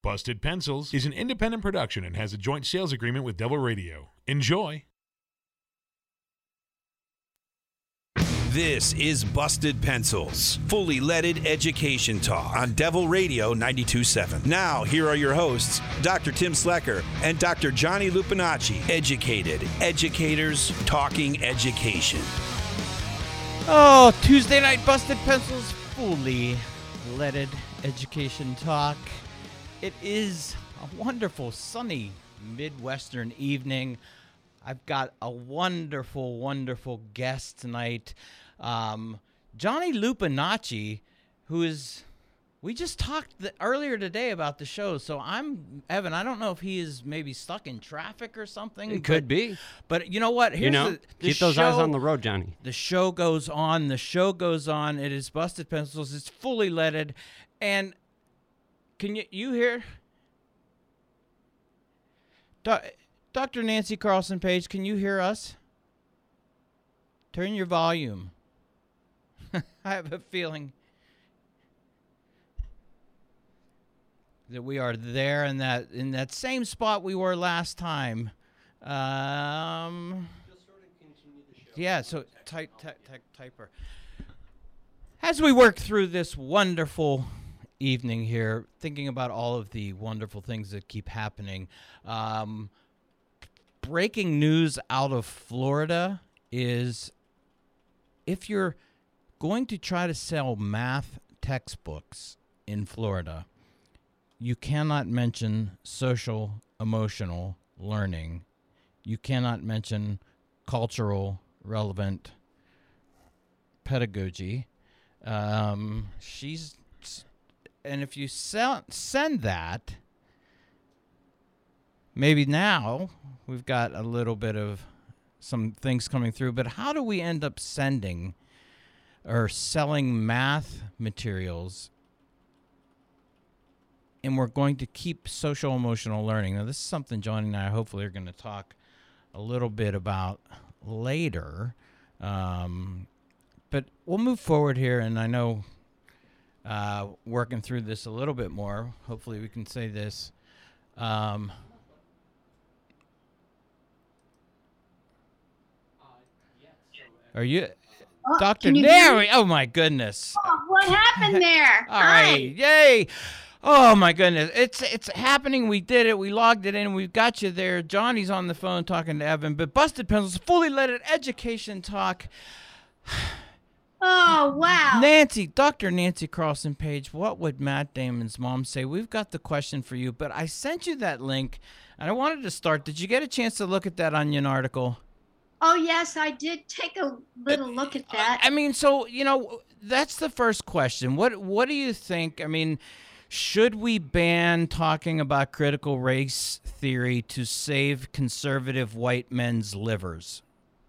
Busted Pencils is an independent production and has a joint sales agreement with Devil Radio. Enjoy! This is Busted Pencils, fully leaded education talk on Devil Radio 92.7. Now, here are your hosts, Dr. Tim Slecker and Dr. Johnny Lupinacci. Educated educators talking education. Oh, Tuesday night Busted Pencils, fully leaded education talk. It is a wonderful, sunny Midwestern evening. I've got a wonderful, wonderful guest tonight. Johnny Lupinacci, who is, we just talked earlier today about the show. So Evan, I don't know if he is maybe stuck in traffic or something. It could be. But you know what? Here's keep those eyes on the road, Johnny. The show goes on. The show goes on. It is Busted Pencils. It's fully leaded. And can you hear? Dr. Nancy Carlson Page, can you hear us? Turn your volume. I have a feeling that we are there in that same spot we were last time. Yeah, so typer. As we work through this wonderful evening here, thinking about all of the wonderful things that keep happening, breaking news out of Florida is if you're going to try to sell math textbooks in Florida, you cannot mention social emotional learning. You cannot mention cultural relevant pedagogy. And if you send that, maybe now we've got a little bit of some things coming through, but how do we end up sending or selling math materials and we're going to keep social emotional learning? Now, this is something Johnny and I hopefully are going to talk a little bit about later, but we'll move forward here, and I know working through this a little bit more, hopefully we can say this. Are you, Dr. Neri? Oh, my goodness. Oh, what happened there? All right. Yay. Oh, my goodness. It's happening. We did it. We logged it in. We've got you there. Johnny's on the phone talking to Evan. But Busted Pencils, fully leaded education talk. Oh, wow. Dr. Nancy Carlson Page, what would Matt Damon's mom say? We've got the question for you, but I sent you that link, and I wanted to start. Did you get a chance to look at that Onion article? Oh, yes, I did take a little look at that. I mean, so, that's the first question. What do you think? I mean, should we ban talking about critical race theory to save conservative white men's livers?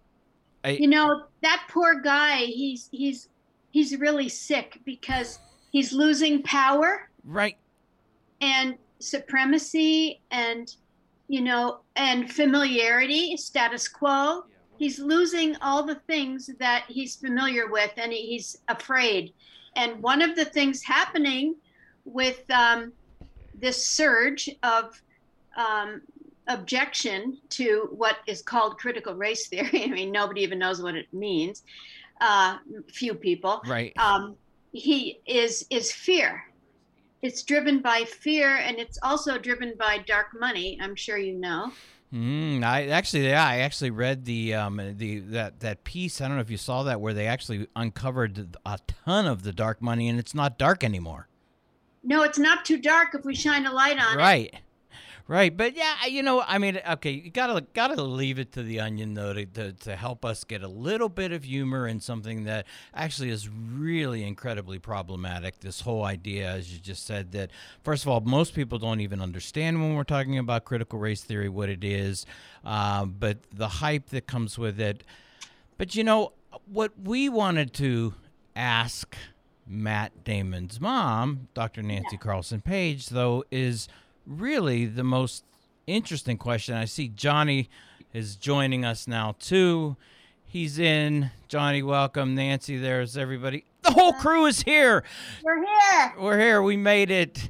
That poor guy, he's really sick because he's losing power. Right. And supremacy and familiarity, status quo. He's losing all the things that he's familiar with, and he's afraid. And one of the things happening with this surge of objection to what is called critical race theory, I mean, nobody even knows what it means, few people. Right. He is fear. It's driven by fear, and it's also driven by dark money. I'm sure you know. I actually read that piece. I don't know if you saw that, where they actually uncovered a ton of the dark money, and it's not dark anymore. No, it's not too dark if we shine a light on it. Right. But yeah, I mean, okay, you gotta leave it to the Onion though to help us get a little bit of humor in something that actually is really incredibly problematic. This whole idea, as you just said, that first of all, most people don't even understand when we're talking about critical race theory what it is, but the hype that comes with it. But what we wanted to ask Matt Damon's mom, Dr. Nancy Carlson Page, though, is really the most interesting question. I see Johnny is joining us now, too. He's in. Johnny, welcome. Nancy, there's everybody. The whole crew is here. We're here. We're here. We made it.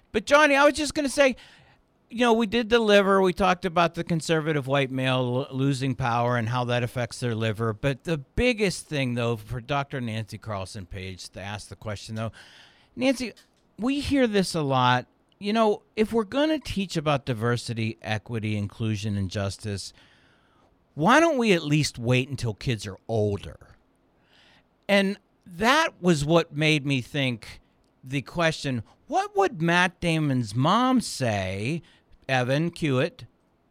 But Johnny, I was just going to say, we did the liver. We talked about the conservative white male losing power and how that affects their liver. But the biggest thing, though, for Dr. Nancy Carlson Page to ask the question, though, Nancy, we hear this a lot. If we're going to teach about diversity, equity, inclusion, and justice, why don't we at least wait until kids are older? And that was what made me think the question, what would Matt Damon's mom say, Evan Hewitt?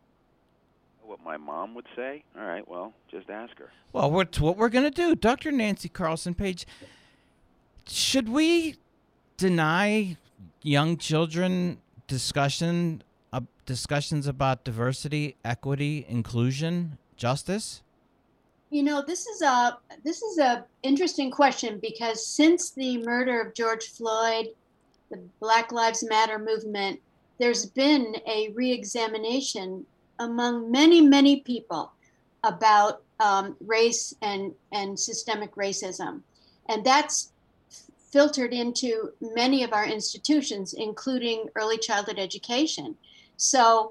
What my mom would say? All right, well, just ask her. Well, what's what we're going to do. Dr. Nancy Carlson Page, should we deny young children discussions about diversity, equity, inclusion, justice? This is a interesting question, because since the murder of George Floyd, the Black Lives Matter movement, there's been a re-examination among many, many people about race and systemic racism. And that's filtered into many of our institutions, including early childhood education. So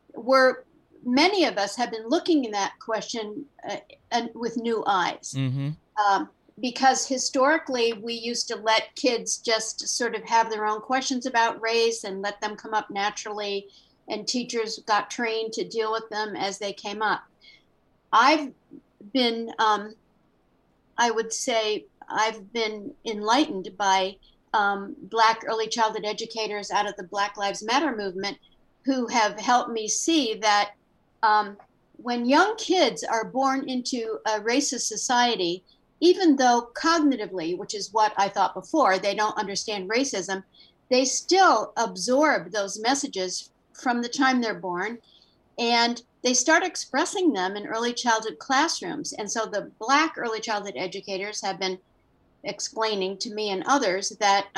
many of us have been looking at that question with new eyes. Mm-hmm. Because historically, we used to let kids just sort of have their own questions about race and let them come up naturally, and teachers got trained to deal with them as they came up. I've been, I would say, I've been enlightened by Black early childhood educators out of the Black Lives Matter movement, who have helped me see that when young kids are born into a racist society, even though cognitively, which is what I thought before, they don't understand racism, they still absorb those messages from the time they're born, and they start expressing them in early childhood classrooms. And so the Black early childhood educators have been explaining to me and others that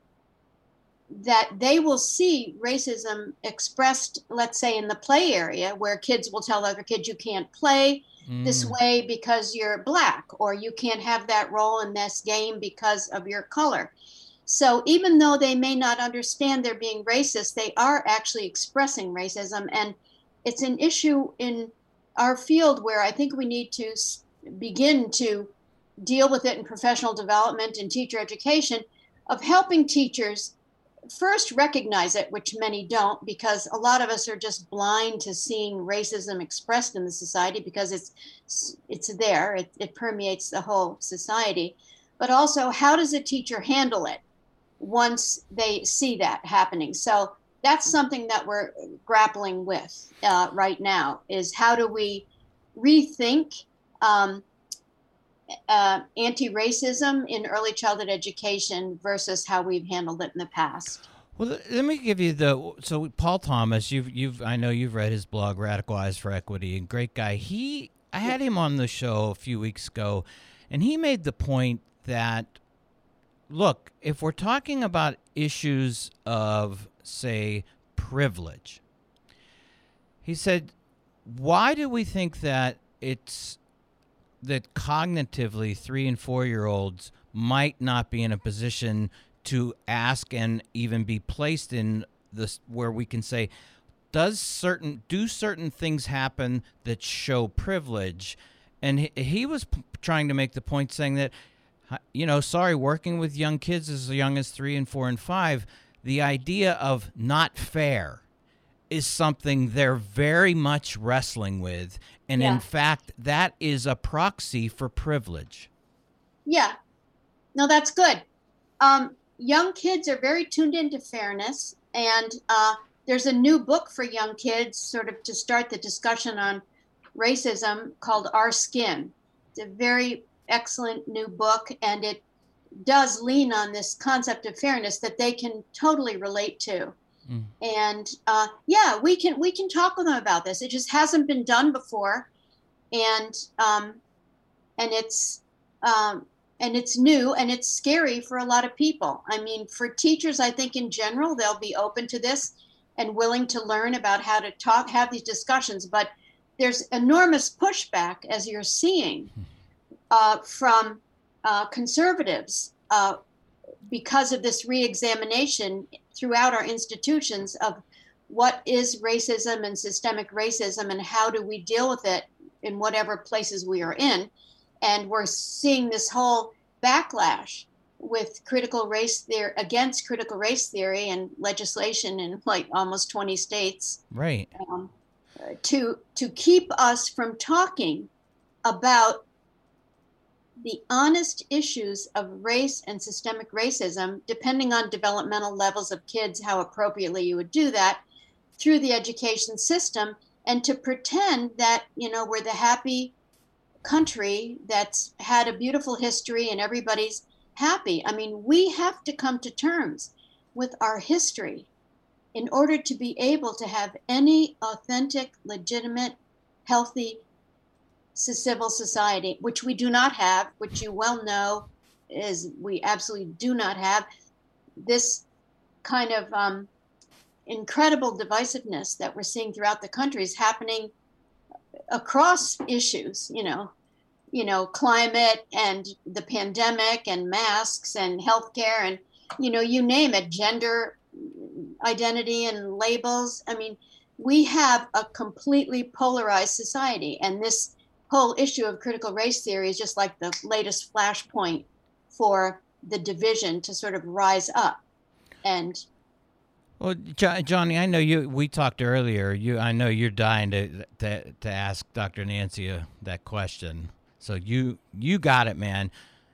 that they will see racism expressed, let's say, in the play area, where kids will tell other kids, you can't play this way because you're Black, or you can't have that role in this game because of your color. So even though they may not understand they're being racist, they are actually expressing racism. And it's an issue in our field where I think we need to begin to deal with it in professional development and teacher education, of helping teachers first recognize it, which many don't, because a lot of us are just blind to seeing racism expressed in the society because it's there, it permeates the whole society. But also, how does a teacher handle it once they see that happening? So that's something that we're grappling with right now, is how do we rethink anti-racism in early childhood education versus how we've handled it in the past. Well, let me give you so Paul Thomas, I know you've read his blog, Radical Eyes for Equity, and great guy. I had him on the show a few weeks ago, and he made the point that, look, if we're talking about issues of, say, privilege, he said, why do we think that that cognitively 3 and 4-year-olds might not be in a position to ask and even be placed in this, where we can say, do certain things happen that show privilege? And he was trying to make the point, saying that, working with young kids as young as 3 and 4 and 5, the idea of not fair is something they're very much wrestling with. And in fact, that is a proxy for privilege. Yeah. No, that's good. Young kids are very tuned into fairness. And there's a new book for young kids, sort of to start the discussion on racism, called Our Skin. It's a very excellent new book, and it does lean on this concept of fairness that they can totally relate to. And we can talk with them about this. It just hasn't been done before, and it's new, and it's scary for a lot of people. I mean, for teachers, I think in general they'll be open to this and willing to learn about how to have these discussions. But there's enormous pushback, as you're seeing, from conservatives because of this re-examination throughout our institutions of what is racism and systemic racism and how do we deal with it in whatever places we are in. And we're seeing this whole backlash with critical race theory, against critical race theory and legislation in like almost 20 states. Right. To keep us from talking about the honest issues of race and systemic racism, depending on developmental levels of kids, how appropriately you would do that through the education system, and to pretend that, we're the happy country that's had a beautiful history and everybody's happy. I mean, we have to come to terms with our history in order to be able to have any authentic, legitimate, healthy civil society, which we do not have, which you well know is we absolutely do not have. This kind of incredible divisiveness that we're seeing throughout the country is happening across issues, climate and the pandemic and masks and healthcare and, you name it, gender identity and labels. I mean, we have a completely polarized society, and this whole issue of critical race theory is just like the latest flashpoint for the division to sort of rise up. And well, Johnny, I know we talked earlier. I know you're dying to ask Dr. Nancy that question. So you got it, man.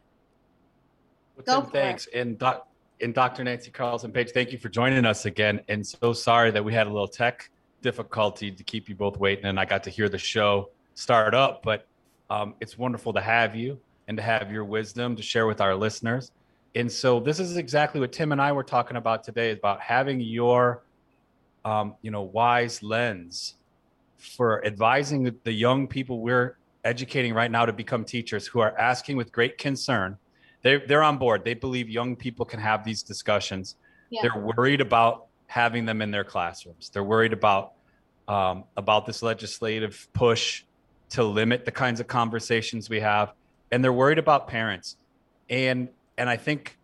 Well, Tim, thanks. And Dr. Nancy Carlson-Page, thank you for joining us again. And so sorry that we had a little tech difficulty to keep you both waiting, and I got to hear the show start up. But it's wonderful to have you and to have your wisdom to share with our listeners. And so this is exactly what Tim and I were talking about today, is about having your, wise lens for advising the young people we're educating right now to become teachers, who are asking with great concern. They're on board. They believe young people can have these discussions. Yeah. They're worried about having them in their classrooms. They're worried about this legislative push to limit the kinds of conversations we have. And they're worried about parents. And I think,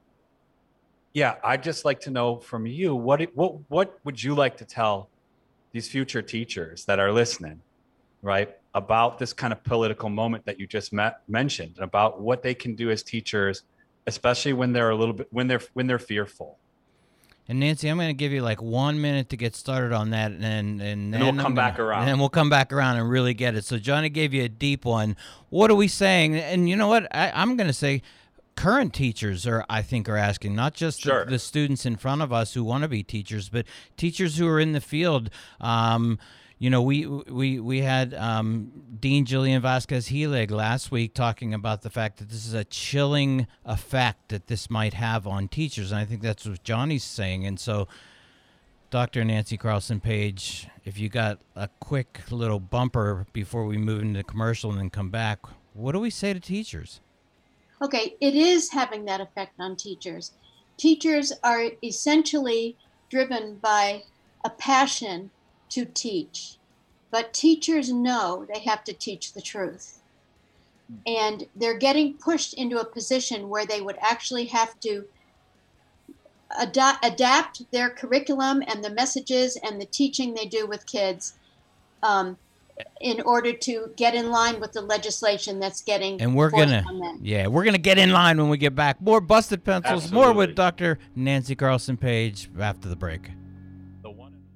I'd just like to know from you, what would you like to tell these future teachers that are listening, right, about this kind of political moment that you just mentioned, about what they can do as teachers, especially when they're when they're fearful? And Nancy, I'm going to give you like 1 minute to get started on that, and then we'll come back around. And then we'll come back around and really get it. So Johnny gave you a deep one. What are we saying? And you know what? I'm going to say current teachers are asking, not just the students in front of us who want to be teachers, but teachers who are in the field. We had Dean Jillian Vasquez-Helig last week talking about the fact that this is a chilling effect that this might have on teachers, and I think that's what Johnny's saying. And so, Dr. Nancy Carlson-Page, if you got a quick little bumper before we move into the commercial and then come back, what do we say to teachers? Okay, it is having that effect on teachers. Teachers are essentially driven by a passion to teach, but teachers know they have to teach the truth. And they're getting pushed into a position where they would actually have to adapt their curriculum and the messages and the teaching they do with kids in order to get in line with the legislation that's getting forced on them. We're gonna get in line when we get back. More Busted Pencils, Absolutely. More with Dr. Nancy Carlson-Page after the break. The one and